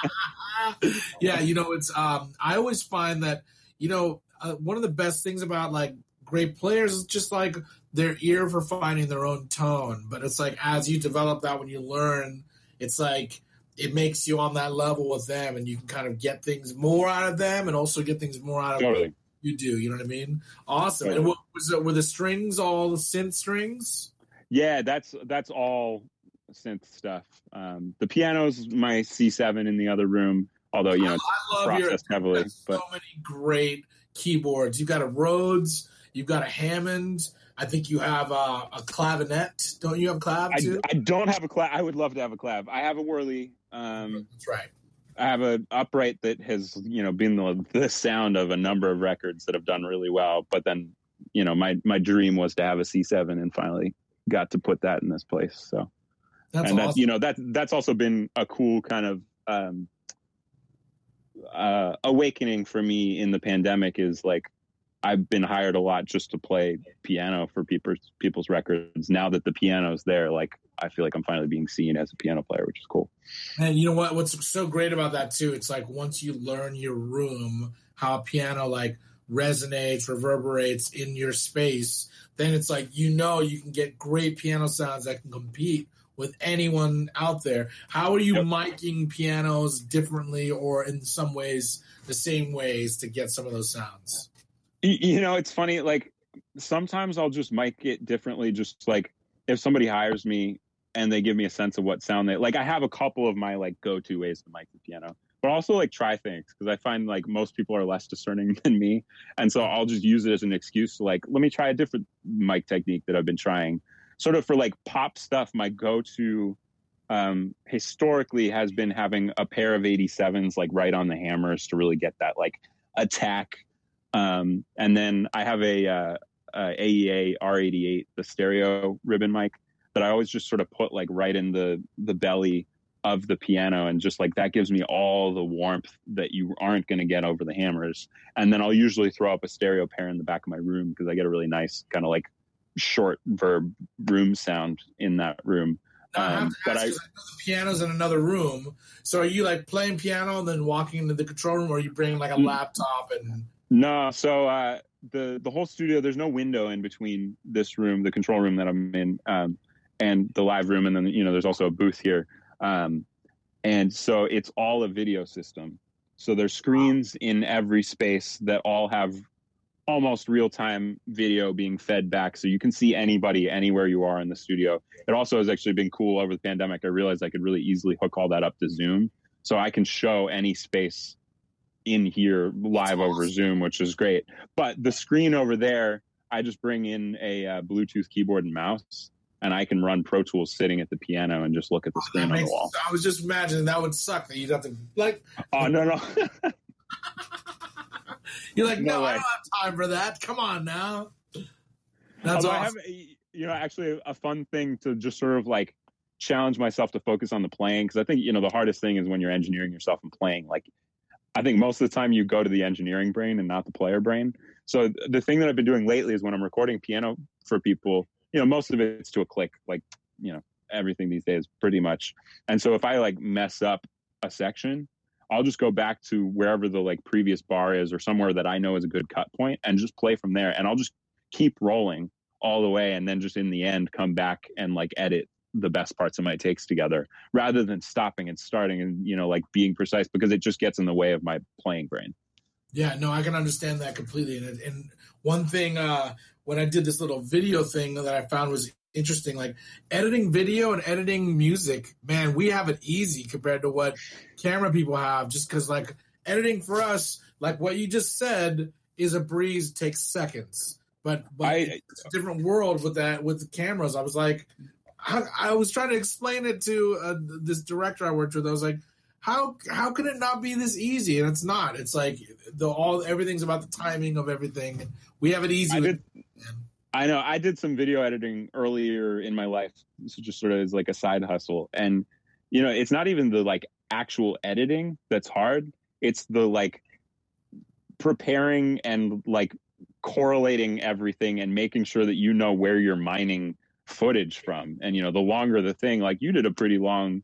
yeah. You know, it's. Um, I always find that you know uh, one of the best things about like great players is just like their ear for finding their own tone. But it's like as you develop that, when you learn, it's like it makes you on that level with them, and you can kind of get things more out of them, and also get things more out of totally. What you do. You know what I mean? Awesome. Totally. And what was it? Were the strings all synth strings? Yeah, that's that's all synth stuff. Um, the piano's my C seven in the other room, although you know I love processed your, heavily. But so many great keyboards. You've got a Rhodes. You've got a Hammond. I think you have a, a clavinet. Don't you have clav too? I, I don't have a clav. I would love to have a clav. I have a Worley. Um, That's right. I have an upright that has, you know, been the, the sound of a number of records that have done really well. But then, you know, my, my dream was to have a C seven, and finally got to put that in this place. So, that's and awesome. that, you know, that that's also been a cool kind of um, uh, awakening for me in the pandemic. Is like I've been hired a lot just to play piano for people's people's records. Now that the piano's there, like I feel like I'm finally being seen as a piano player, which is cool. And you know what? What's so great about that too? It's like once you learn your room, how a piano like resonates, reverberates in your space, then it's like you know you can get great piano sounds that can compete with anyone out there. How are you yep. miking pianos differently, or in some ways the same ways to get some of those sounds? You know, it's funny. Like sometimes I'll just mic it differently. Just like if somebody hires me and they give me a sense of what sound they like. I have a couple of my like go-to ways to mic the piano, but also like try things because I find like most people are less discerning than me, and so I'll just use it as an excuse to like let me try a different mic technique that I've been trying. Sort of for like pop stuff, my go-to um, historically has been having a pair of eighty-sevens like right on the hammers to really get that like attack. Um, and then I have a, uh, a A E A R eighty-eight, the stereo ribbon mic that I always just sort of put like right in the, the belly of the piano. And just like that gives me all the warmth that you aren't going to get over the hammers. And then I'll usually throw up a stereo pair in the back of my room because I get a really nice kind of like short verb room sound in that room. Um, but I, the piano's in another room. So are you like playing piano and then walking into the control room, or are you bringing like a laptop and... No, so uh, the the whole studio, there's no window in between this room, the control room that I'm in, um, and the live room, and then you know there's also a booth here, um, and so it's all a video system. So there's screens in every space that all have almost real time video being fed back, so you can see anybody anywhere you are in the studio. It also has actually been cool over the pandemic. I realized I could really easily hook all that up to Zoom, so I can show any space in here live over Zoom, which is great. But the screen over there, I just bring in a uh, Bluetooth keyboard and mouse, and I can run Pro Tools sitting at the piano and just look at the Oh, screen that on the makes- wall. I was just imagining that would suck that you'd have to like. Oh no no. You're like, no, No I way. don't have time for that. Come on now. That's Although awesome. I have, you know, actually a fun thing to just sort of like challenge myself to focus on the playing, because I think, you know, the hardest thing is when you're engineering yourself and playing. Like, I think most of the time you go to the engineering brain and not the player brain. So the thing that I've been doing lately is when I'm recording piano for people, you know, most of it's to a click, like, you know, everything these days pretty much. And so if I like mess up a section, I'll just go back to wherever the like previous bar is or somewhere that I know is a good cut point and just play from there. And I'll just keep rolling all the way. And then just in the end, come back and like edit the best parts of my takes together rather than stopping and starting and, you know, like being precise, because it just gets in the way of my playing brain. Yeah, no, I can understand that completely. And, and one thing, uh, when I did this little video thing that I found was interesting, like editing video and editing music, man, we have it easy compared to what camera people have, just because like editing for us, like what you just said, is a breeze, takes seconds. But, but I- it's a different world with that, with the cameras. I was like, I, I was trying to explain it to uh, this director I worked with. I was like, how how can it not be this easy? And it's not. It's like the all everything's about the timing of everything. We have it easy. I with, did, I know. I did some video editing earlier in my life. This is just sort of as like a side hustle. And, you know, it's not even the like actual editing that's hard. It's the like preparing and like correlating everything and making sure that you know where you're mining footage from. And, you know, the longer the thing, like you did a pretty long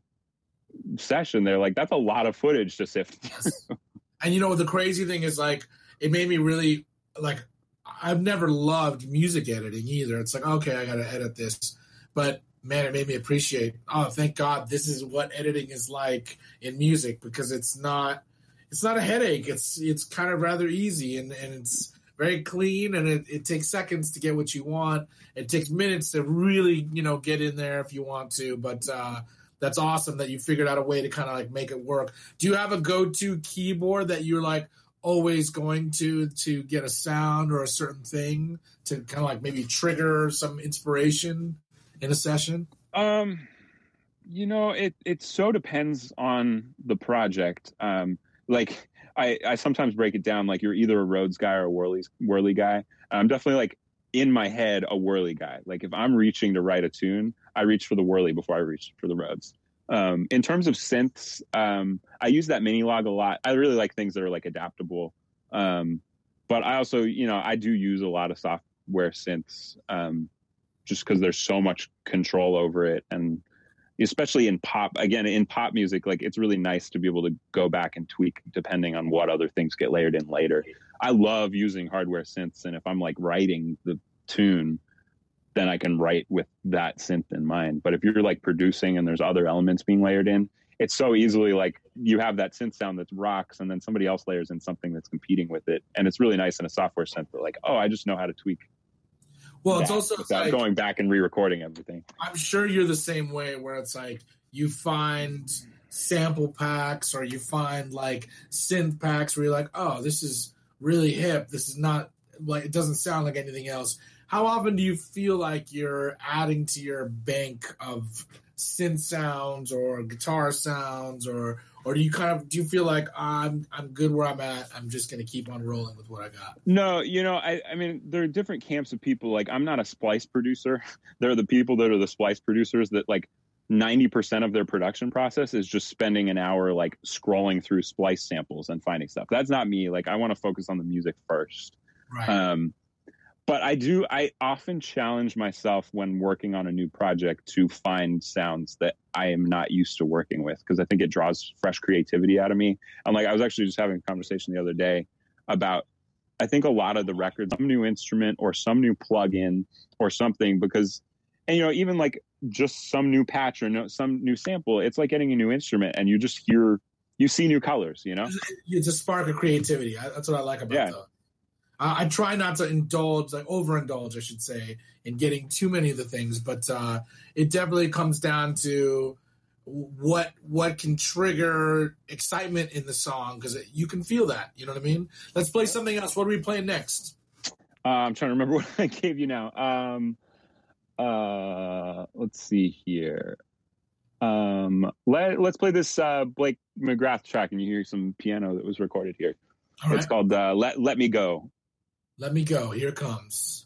session there, like that's a lot of footage to sift through. And you know, the crazy thing is like, it made me really like, I've never loved music editing either. It's like, okay, I got to edit this. But man, it made me appreciate, oh, thank God this is what editing is like in music, because it's not, it's not a headache. It's, it's kind of rather easy, and, and it's very clean, and it, it takes seconds to get what you want. It takes minutes to really, you know, get in there if you want to. But uh, that's awesome that you figured out a way to kind of like make it work. Do you have a go-to keyboard that you're like always going to to get a sound or a certain thing to kind of like maybe trigger some inspiration in a session? Um, you know, it it so depends on the project. Um, like I, I sometimes break it down like you're either a Rhodes guy or a Worley Worley guy. I'm definitely like in my head a Worley guy. Like if I'm reaching to write a tune, I reach for the Worley before I reach for the Rhodes. Um, in terms of synths, um, I use that Mini-Log a lot. I really like things that are like adaptable. Um, but I also, you know, I do use a lot of software synths um, just because there's so much control over it. And especially in pop, again, in pop music, like it's really nice to be able to go back and tweak depending on what other things get layered in later. I love using hardware synths. And if I'm like writing the tune, then I can write with that synth in mind. But if you're like producing and there's other elements being layered in, it's so easily like you have that synth sound that rocks and then somebody else layers in something that's competing with it. And it's really nice in a software synth that like, oh, I just know how to tweak. Well, it's that also without like, going back and re-recording everything. I'm sure you're the same way, where it's like you find sample packs or you find like synth packs where you're like, oh, this is really hip. This is not like, it doesn't sound like anything else. How often do you feel like you're adding to your bank of synth sounds or guitar sounds, or or do you kind of do you feel like I'm I'm good where I'm at? I'm just gonna keep on rolling with what I got. No, you know, I, I mean, there are different camps of people. Like, I'm not a splice producer. There are the people that are the splice producers that like ninety percent of their production process is just spending an hour like scrolling through splice samples and finding stuff. That's not me. Like, I want to focus on the music first. Right. Um, but I do, I often challenge myself when working on a new project to find sounds that I am not used to working with, because I think it draws fresh creativity out of me. And like, I was actually just having a conversation the other day about, I think a lot of the records, some new instrument or some new plugin or something, because, and you know, even like just some new patch or no, some new sample, it's like getting a new instrument and you just hear, you see new colors, you know? It's a spark of creativity. That's what I like about Yeah. that. I try not to indulge, like overindulge, I should say, in getting too many of the things, but uh, it definitely comes down to what what can trigger excitement in the song, because you can feel that. You know what I mean? Let's play something else. What are we playing next? Uh, I'm trying to remember what I gave you now. Um, uh, let's see here. Um, let, let's play this uh, Blake McGrath track, and you hear some piano that was recorded here. All it's right. called uh, Let, Let Me Go. Let Me Go. Here it comes.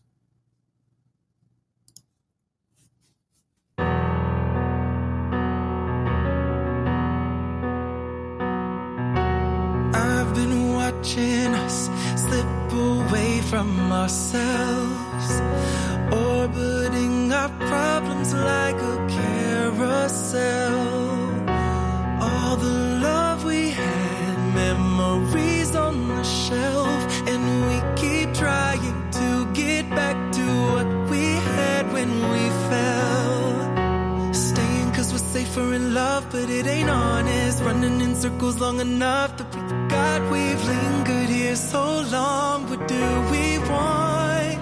I've been watching us slip away from ourselves, orbiting our problems like a carousel. All the love we had, memories on the shelf, and we keep trying to get back to what we had when we fell. Staying cause we're safer in love, but it ain't honest. Running in circles long enough that we forgot we've lingered here so long. What do we want?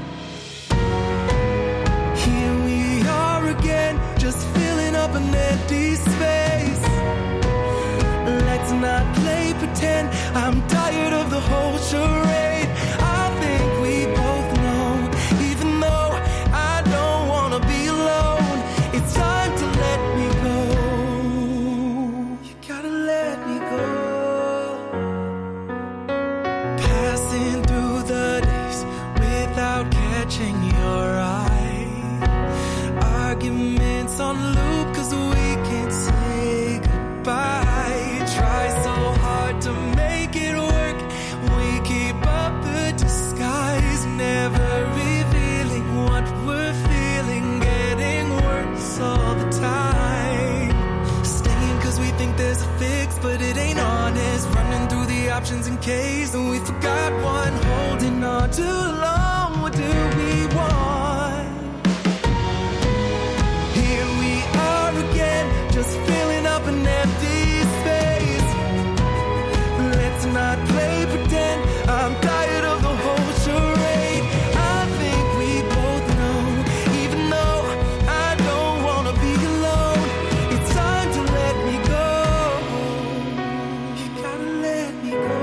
Here we are again, just filling up an empty space. Let's not play pretend. I'm tired of the whole charade. I think we both know, even though I don't wanna be alone, it's time to let me go. You gotta let me go. Passing through the days without catching your eye. Arguments on loop cause we can't say goodbye. Try so hard to make it work. We keep up the disguise, never revealing what we're feeling, getting worse all the time. Staying cause we think there's a fix, but it ain't honest. Running through the options in case and we forgot one. Holding on too long, what do we want? Here we are again, just filling up an empty space. Let's not play pretend. I'm tired of the whole charade. I think we both know, even though I don't wanna be alone, it's time to let me go. You gotta let me go.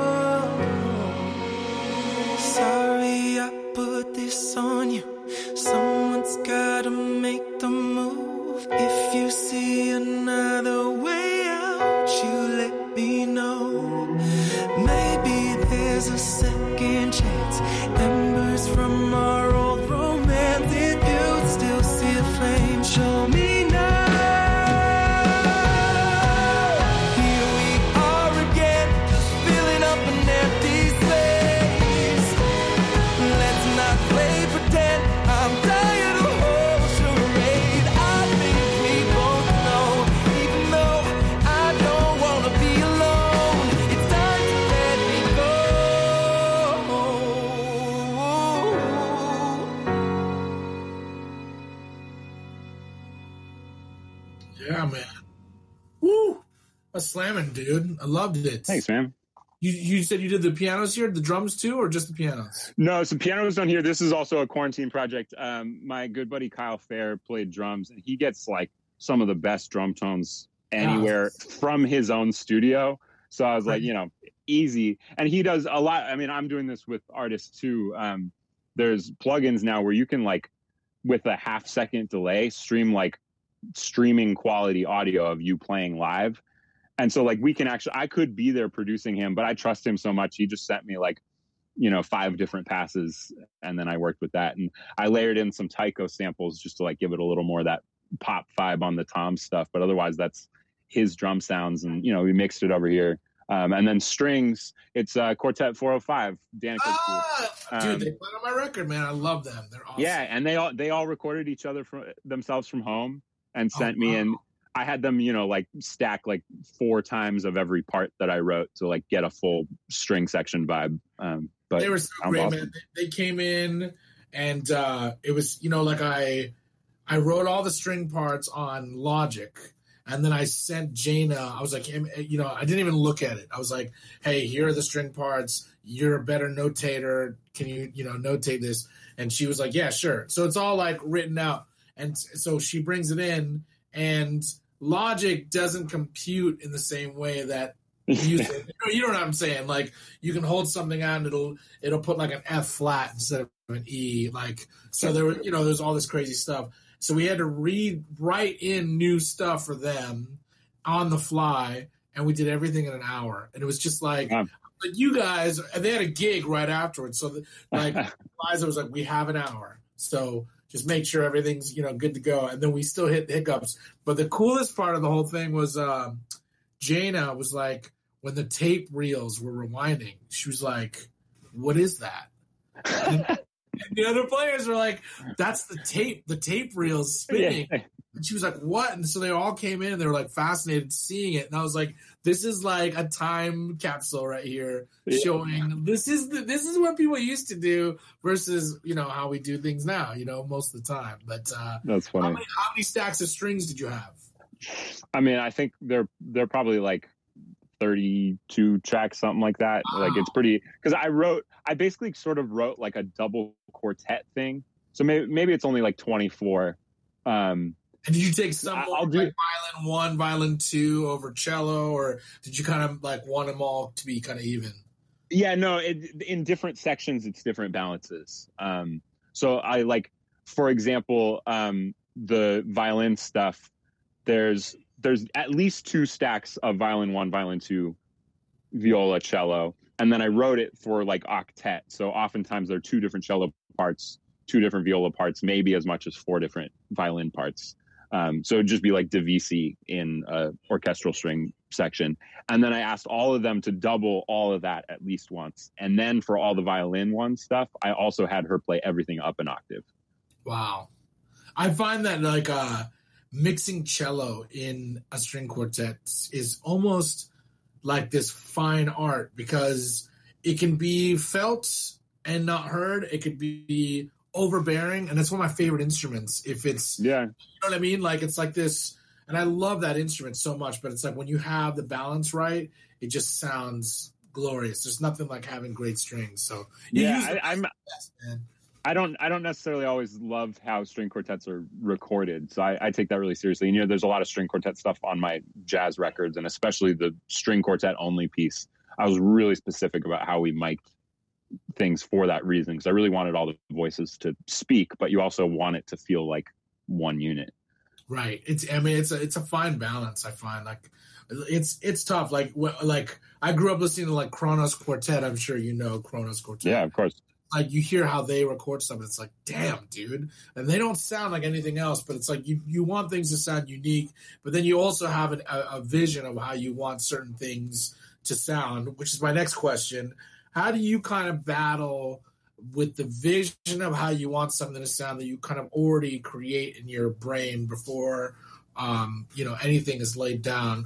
Sorry I put this on you. Someone's gotta make the move. If you see another way out, you let me know. Maybe there's a second chance. Embers from our old romance. If you still see a flame, show me now. Here we are again, just filling up an empty space. Let's not play pretend. I'm tired of the whole charade. I think we both know, even though I don't wanna be alone, it's time to let me go. Yeah, man. Woo! A slamming, dude. I loved it. Thanks, man. You you said you did the pianos here, the drums too, or just the pianos? No, so piano was done here. This is also a quarantine project. Um, my good buddy Kyle Fair played drums, and he gets like some of the best drum tones anywhere Oh. from his own studio. So I was like, you know, easy. And he does a lot. I mean, I'm doing this with artists too. Um, there's plugins now where you can like, with a half second delay, stream like streaming quality audio of you playing live. And so like we can actually, I could be there producing him, but I trust him so much. He just sent me like, you know, five different passes, and then I worked with that. And I layered in some Tycho samples just to like give it a little more of that pop vibe on the tom stuff. But otherwise that's his drum sounds. And, you know, we mixed it over here. Um, and then strings, it's uh, Quartet four oh five, Danica's Ah, group. dude, Um, they played on my record, man. I love them. They're awesome. Yeah, and they all they all recorded each other from themselves from home and Oh, sent me, wow. and I had them, you know, like stack like four times of every part that I wrote to like get a full string section vibe. Um, but They were so sounds great, awesome. man. They, they came in, and uh, it was, you know, like I, I wrote all the string parts on Logic, and then I sent Jaina. I was like, you know, I didn't even look at it. I was like, hey, here are the string parts. You're a better notator. Can you, you know, notate this? And she was like, yeah, sure. So it's all like written out. And so she brings it in, and Logic doesn't compute in the same way that music. you, know, you know what I'm saying? Like you can hold something out and it'll it'll put like an F flat instead of an E. Like so there were, you know, there's all this crazy stuff. So we had to read, write in new stuff for them on the fly, and we did everything in an hour. And it was just like, Yeah. like you guys, and they had a gig right afterwards. So the, like Liza was like, we have an hour. So just make sure everything's, you know, good to go. And then we still hit hiccups. But the coolest part of the whole thing was um, Jaina was like, when the tape reels were rewinding, she was like, what is that? And, and the other players were like, that's the tape, the tape reels spinning. Yeah. And she was like, what? And so they all came in and they were like fascinated seeing it. And I was like, this is like a time capsule right here showing this is the, this is what people used to do versus, you know, how we do things now, you know, most of the time. But uh, That's funny. How many, how many stacks of strings did you have? I mean, I think they're they're probably like thirty-two tracks, something like that. Wow. Like it's pretty, because I wrote, I basically sort of wrote like a double quartet thing. So maybe maybe it's only like twenty-four. Um, And did you take some I- more, I'll do- like violin one, violin two over cello, or did you kind of like want them all to be kind of even? Yeah, no, it, in different sections, it's different balances. Um, so I like, for example, um, the violin stuff, there's there's at least two stacks of violin one, violin two, viola, cello. And then I wrote it for like octet. So oftentimes there are two different cello parts, two different viola parts, maybe as much as four different violin parts. Um, so it'd just be like divisi in a orchestral string section. And then I asked all of them to double all of that at least once. And then for all the violin one stuff, I also had her play everything up an octave. Wow. I find that like uh, mixing cello in a string quartet is almost like this fine art because it can be felt and not heard. It could be overbearing, and it's one of my favorite instruments. If it's, Yeah. you know what I mean? Like it's like this, and I love that instrument so much, but it's like when you have the balance right, it just sounds glorious. There's nothing like having great strings. So you Yeah, use the I, I'm. best, man. I don't. I don't necessarily always love how string quartets are recorded, so I, I take that really seriously. And you know, there's a lot of string quartet stuff on my jazz records, and especially the string quartet only piece. I was really specific about how we mic'd things for that reason, because I really wanted all the voices to speak, but you also want it to feel like one unit. Right. It's. I mean, it's a it's a fine balance. I find like it's it's tough. Like wh- like I grew up listening to like Kronos Quartet. I'm sure you know Kronos Quartet. Yeah, of course. Like you hear how they record stuff, and it's like, damn, dude. And they don't sound like anything else, but it's like you you want things to sound unique, but then you also have an, a, a vision of how you want certain things to sound. Which is my next question. How do you kind of battle with the vision of how you want something to sound that you kind of already create in your brain before, um, you know, anything is laid down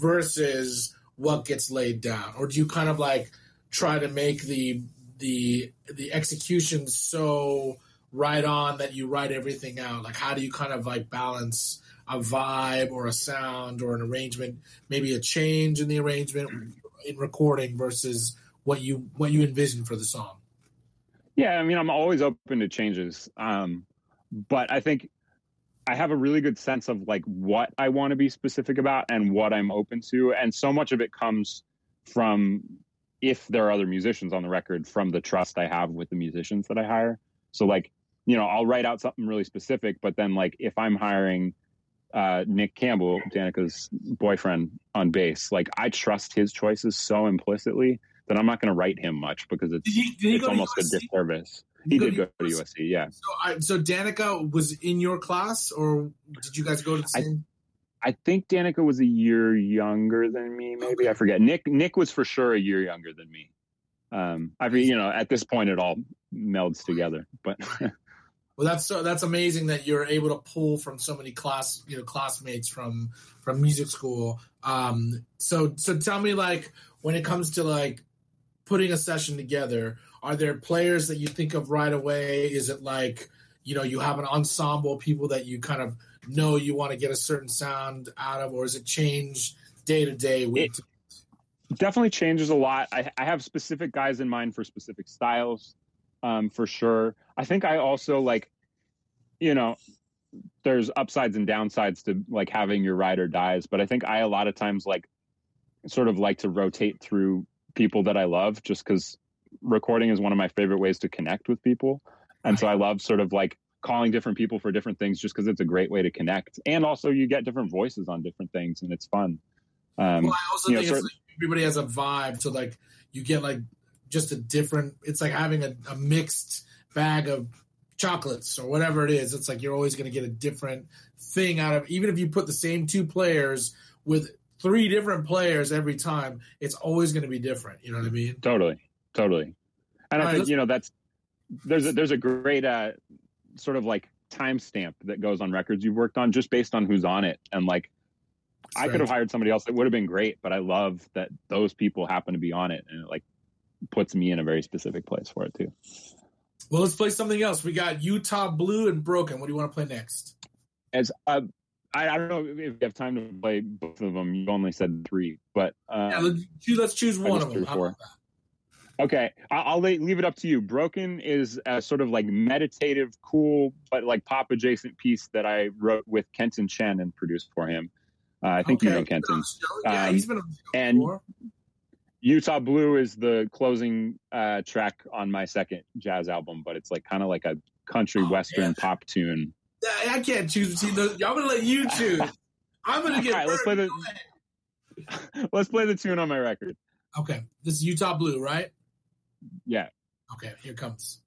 versus what gets laid down? Or do you kind of like try to make the the the execution so right on that you write everything out? Like how do you kind of like balance a vibe or a sound or an arrangement, maybe a change in the arrangement in recording versus what you what you envision for the song? Yeah, I mean, I'm always open to changes, um, but I think I have a really good sense of like what I want to be specific about and what I'm open to, and so much of it comes from, if there are other musicians on the record, from the trust I have with the musicians that I hire. So like, you know, I'll write out something really specific, but then like if I'm hiring uh, Nick Campbell, Danica's boyfriend, on bass, like I trust his choices so implicitly that I'm not going to write him much because it's, Did he- did he it's go to almost a U S C? disservice. Did He he go did to go to U S C? U S C, yeah. So, I, so Danica was in your class, or did you guys go to the I- same? I think Danica was a year younger than me, maybe. I forget. Nick Nick was for sure a year younger than me. Um, I mean, you know, at this point, it all melds together. But Well, that's so that's amazing that you're able to pull from so many class, you know, classmates from from music school. Um, so so tell me, like, when it comes to like putting a session together, are there players that you think of right away? Is it like, you know, you have an ensemble, people that you kind of know you want to get a certain sound out of, or is it change day to day, week to definitely changes a lot. I, I have specific guys in mind for specific styles, um, for sure. I think I also like, you know, there's upsides and downsides to like having your ride or dies, but I think I a lot of times like sort of like to rotate through people that I love, just because recording is one of my favorite ways to connect with people. And so I love sort of like calling different people for different things just because it's a great way to connect. And also you get different voices on different things and it's fun. Um, well, I also you know, think sort- it's like everybody has a vibe, so like you get like just a different. It's like having a, a mixed bag of chocolates or whatever it is. It's like you're always going to get a different thing out of. Even if you put the same two players with three different players every time, it's always going to be different. You know what I mean? Totally, totally. And All I right, think you know that's there's a, there's a great uh, sort of like timestamp that goes on records you've worked on just based on who's on it, and like. I right. could have hired somebody else that would have been great, but I love that those people happen to be on it, and it like puts me in a very specific place for it too. Well, let's play something else. We got Utah Blue and Broken. What do you want to play next? As uh, I, I don't know if you have time to play both of them. You only said three, but uh, yeah, let's, choose, let's choose one of them. How about that? Okay, I'll, I'll leave it up to you. Broken is a sort of like meditative, cool, but like pop adjacent piece that I wrote with Kenton Chen and produced for him. Uh, I think okay. you know Kenton. Yeah, um, he's been on the show and before. Utah Blue is the closing uh, track on my second jazz album, but it's like kind of like a country Oh, western man. pop tune. Yeah, I can't choose. See, the, I'm going to let you choose. I'm going to get. All right, let's play the let's play the tune on my record. Okay, this is Utah Blue, right? Yeah. Okay, here it comes.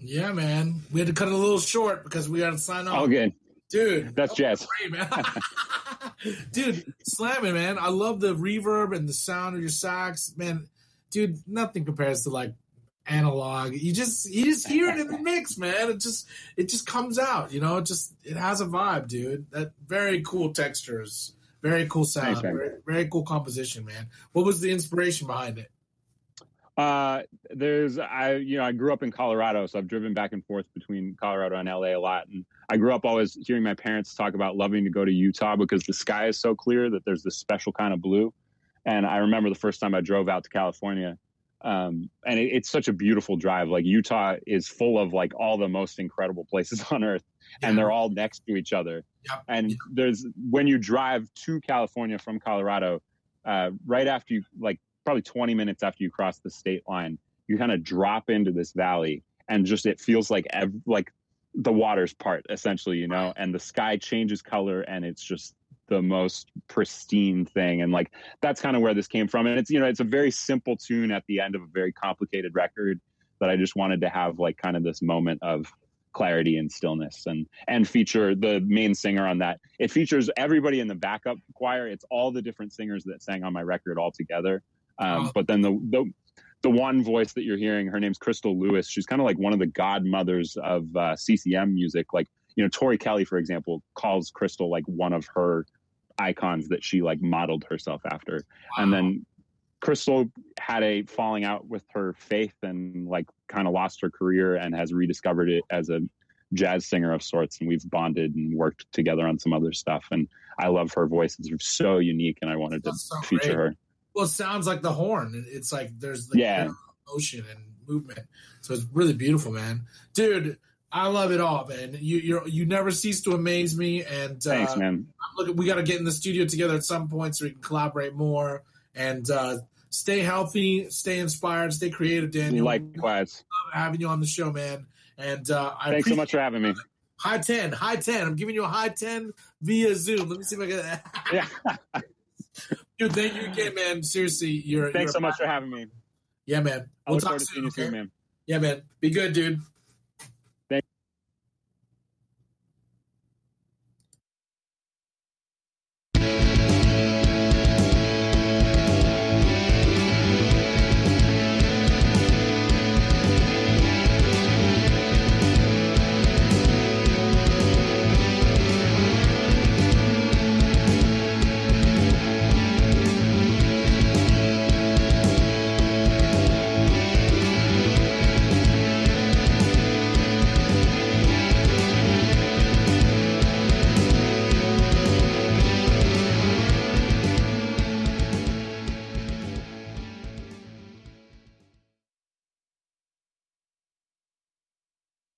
Yeah, man. We had to cut it a little short because we got to sign off. All good. Dude. That's jazz. Great, man. Dude, slamming, man. I love the reverb and the sound of your sax. Man, dude, nothing compares to like analog. You just you just hear it in the mix, man. It just it just comes out, you know. It just it has a vibe, dude. That very cool textures. Very cool sound. Thanks, very, very cool composition, man. What was the inspiration behind it? Uh, there's, I, you know, I grew up in Colorado, so I've driven back and forth between Colorado and L A a lot. And I grew up always hearing my parents talk about loving to go to Utah because the sky is so clear that there's this special kind of blue. And I remember the first time I drove out to California, um, and it, it's such a beautiful drive. Like Utah is full of like all the most incredible places on earth, yeah. and they're all next to each other. Yep. And yep. there's, when you drive to California from Colorado, uh, right after you, like probably twenty minutes after you cross the state line, you kind of drop into this valley and just, it feels like, ev- like the water's part essentially, you know, and the sky changes color and it's just the most pristine thing. And like, that's kind of where this came from. And it's, you know, it's a very simple tune at the end of a very complicated record that I just wanted to have like kind of this moment of clarity and stillness, and and feature the main singer on that. It features everybody in the backup choir. It's all the different singers that sang on my record all together. Um, but then the, the the one voice that you're hearing, her name's Crystal Lewis. She's kind of like one of the godmothers of uh, C C M music. Like, you know, Tori Kelly, for example, calls Crystal like one of her icons that she like modeled herself after. Wow. And then Crystal had a falling out with her faith and like kind of lost her career and has rediscovered it as a jazz singer of sorts. And we've bonded and worked together on some other stuff. And I love her voice. It's so unique. And I wanted to so feature great. her. Well, it sounds like the horn. It's like there's like yeah. motion and movement. So it's really beautiful, man. Dude, I love it all, man. You you you never cease to amaze me. And uh, thanks, man. Look, we got to get in the studio together at some point so we can collaborate more. And uh, stay healthy, stay inspired, stay creative, Daniel. Likewise. Love having you on the show, man. And uh, I thanks so much for having me. High ten, high ten. I'm giving you a high ten via Zoom. Let me see if I can. Yeah. Dude, thank you again, man. Seriously, you're. Thanks you're so much for having me. Yeah, man. I We'll look talk forward to soon, seeing you okay? soon, man. Yeah, man. Be good, dude.